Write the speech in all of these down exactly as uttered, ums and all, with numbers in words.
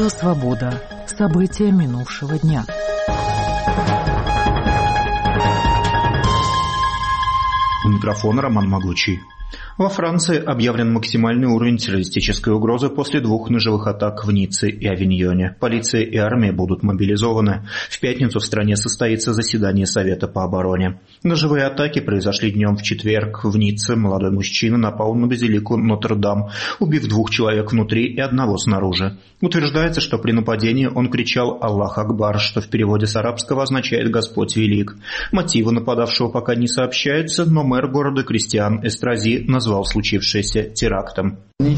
Радио «Свобода». События минувшего дня. У микрофона Роман Могучий. Во Франции объявлен максимальный уровень террористической угрозы после двух ножевых атак в Ницце и Авиньоне. Полиция и армия будут мобилизованы. В пятницу в стране состоится заседание Совета по обороне. Ножевые атаки произошли днем в четверг. В Ницце молодой мужчина напал на базилику Нотр-Дам, убив двух человек внутри и одного снаружи. Утверждается, что при нападении он кричал «Аллах Акбар», что в переводе с арабского означает «Господь велик». Мотивы нападавшего пока не сообщаются, но мэр города Кристиан Эстрази назвал случившееся терактом.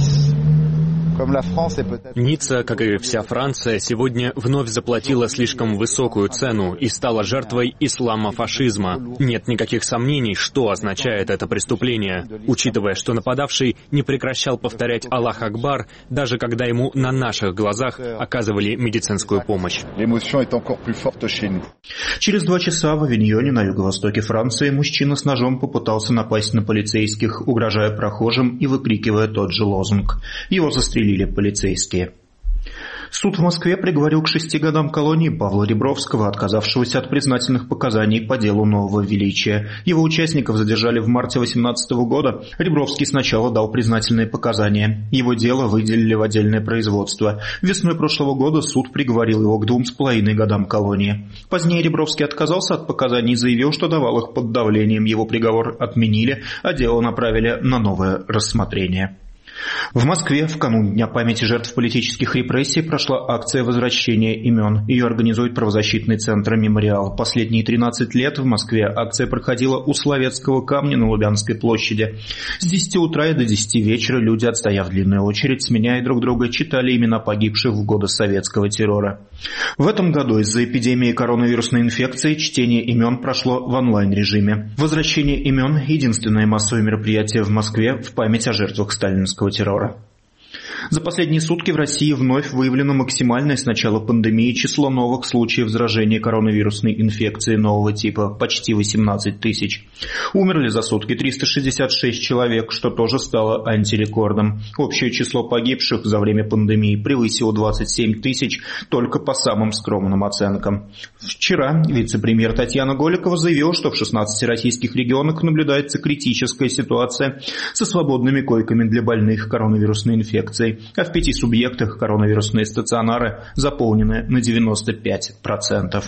Ницца, как и вся Франция, сегодня вновь заплатила слишком высокую цену и стала жертвой исламофашизма. Нет никаких сомнений, что означает это преступление, учитывая, что нападавший не прекращал повторять «Аллах Акбар», даже когда ему на наших глазах оказывали медицинскую помощь. Через два часа в Авиньоне на юго-востоке Франции мужчина с ножом попытался напасть на полицейских, угрожая прохожим и выкрикивая тот же лозунг. Его застрелили полицейские. Суд в Москве приговорил к шести годам колонии Павла Ребровского, отказавшегося от признательных показаний по делу Нового Величия. Его участников задержали в марте две тысячи восемнадцатого года. Ребровский сначала дал признательные показания. Его дело выделили в отдельное производство. Весной прошлого года суд приговорил его к двум с половиной годам колонии. Позднее Ребровский отказался от показаний и заявил, что давал их под давлением. Его приговор отменили, а дело направили на новое рассмотрение. В Москве в канун Дня памяти жертв политических репрессий прошла акция возвращения имен. Ее организует правозащитный центр «Мемориал». Последние тринадцать лет в Москве акция проходила у Соловецкого камня на Лубянской площади. С десяти утра и до десяти вечера люди, отстояв длинную очередь, сменяя друг друга, читали имена погибших в годы советского террора. В этом году из-за эпидемии коронавирусной инфекции чтение имен прошло в онлайн-режиме. Возвращение имен – единственное массовое мероприятие в Москве в память о жертвах сталинского террора. За последние сутки в России вновь выявлено максимальное с начала пандемии число новых случаев заражения коронавирусной инфекцией нового типа – почти восемнадцать тысяч. Умерли за сутки триста шестьдесят шесть человек, что тоже стало антирекордом. Общее число погибших за время пандемии превысило двадцать семь тысяч только по самым скромным оценкам. Вчера вице-премьер Татьяна Голикова заявила, что в шестнадцати российских регионах наблюдается критическая ситуация со свободными койками для больных коронавирусной инфекцией, а в пяти субъектах коронавирусные стационары заполнены на девяносто пять процентов.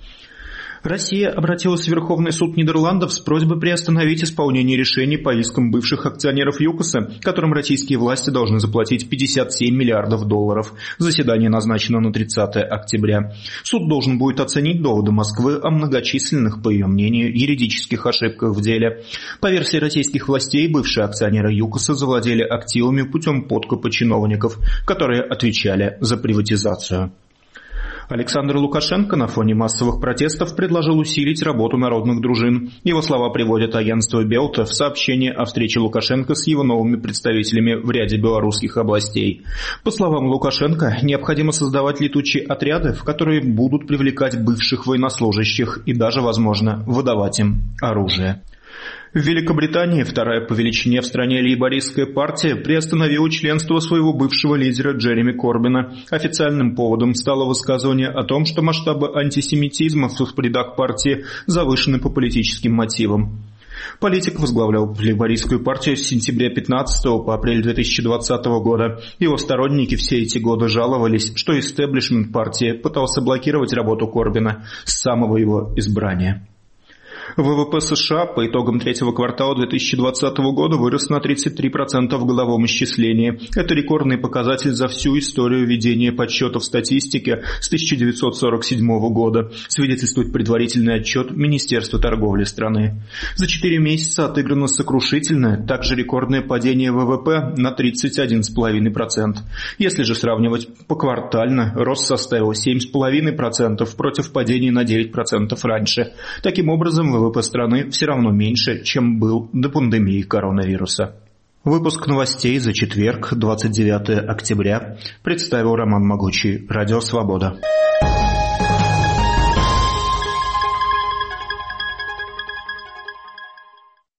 Россия обратилась в Верховный суд Нидерландов с просьбой приостановить исполнение решений по искам бывших акционеров ЮКОСа, которым российские власти должны заплатить пятьдесят семь миллиардов долларов. Заседание назначено на тридцатое октября. Суд должен будет оценить доводы Москвы о многочисленных, по ее мнению, юридических ошибках в деле. По версии российских властей, бывшие акционеры ЮКОСа завладели активами путем подкупа чиновников, которые отвечали за приватизацию. Александр Лукашенко на фоне массовых протестов предложил усилить работу народных дружин. Его слова приводит агентство Белта в сообщении о встрече Лукашенко с его новыми представителями в ряде белорусских областей. По словам Лукашенко, необходимо создавать летучие отряды, в которые будут привлекать бывших военнослужащих и даже, возможно, выдавать им оружие. В Великобритании вторая по величине в стране лейбористская партия приостановила членство своего бывшего лидера Джереми Корбина. Официальным поводом стало высказывание о том, что масштабы антисемитизма в рядах партии завышены по политическим мотивам. Политик возглавлял лейбористскую партию с сентября пятнадцатого по апрель две тысячи двадцатого года. Его сторонники все эти годы жаловались, что истеблишмент партии пытался блокировать работу Корбина с самого его избрания. ВВП США по итогам третьего квартала две тысячи двадцатого года вырос на тридцать три процента в годовом исчислении. Это рекордный показатель за всю историю ведения подсчетов статистики с тысяча девятьсот сорок седьмого года, свидетельствует предварительный отчет Министерства торговли страны. За четыре месяца отыграно сокрушительное, также рекордное падение ВВП на тридцать один целых пять десятых процента. Если же сравнивать поквартально, рост составил семь целых пять десятых процента против падения на девять процентов раньше. Таким образом, ВВП страны все равно меньше, чем был до пандемии коронавируса. Выпуск новостей за четверг, двадцать девятое октября, представил Роман Могучий, Радио «Свобода».